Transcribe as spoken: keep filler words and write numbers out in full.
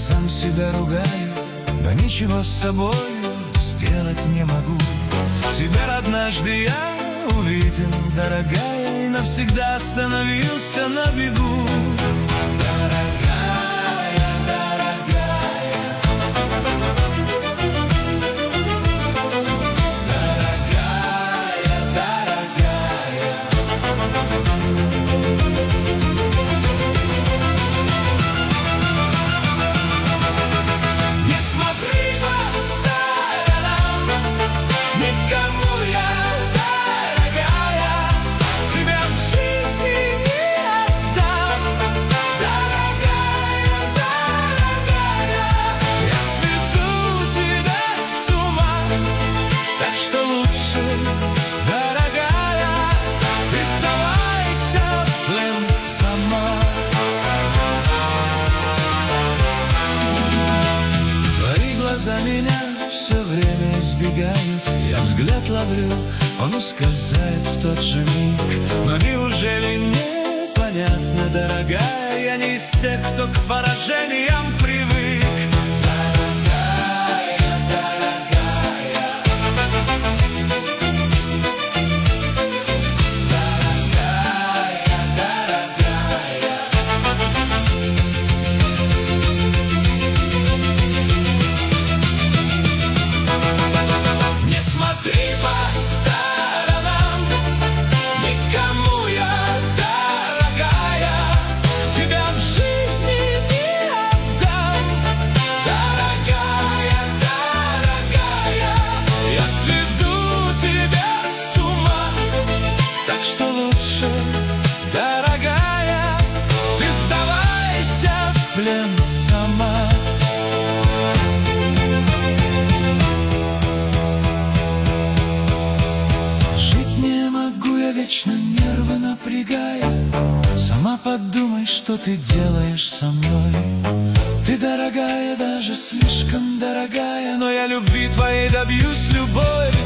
сам себя ругаю, но ничего с собой сделать не могу. Тебя однажды я увидел, дорогая, и навсегда остановился на бегу. Дорогая, дорогая, дорогая, дорогая. Не смотри по сторонам, никому я, дорогая, тебя в жизни не отдам. Дорогая, дорогая, я сведу тебя с ума, так что лучше, дорогая, ты сдавайся в плен сама. Твои глаза меня все время избегают, я взгляд ловлю, он ускользает в тот же миг. Но неужели непонятно, дорогая, я не из тех, кто к поражениям привык. Дорогая, дорогая, дорогая, дорогая. Не смотри по сторонам, никому я, дорогая, тебя в жизни не отдам. Дорогая, дорогая, я сведу тебя с ума, так что лучше, дорогая, ты сдавайся в плен сама. Жить не могу я вечно, нервы напрягая. Сама подумай, что ты делаешь со мной. Ты дорогая, даже слишком дорогая, но я любви твоей добьюсь любой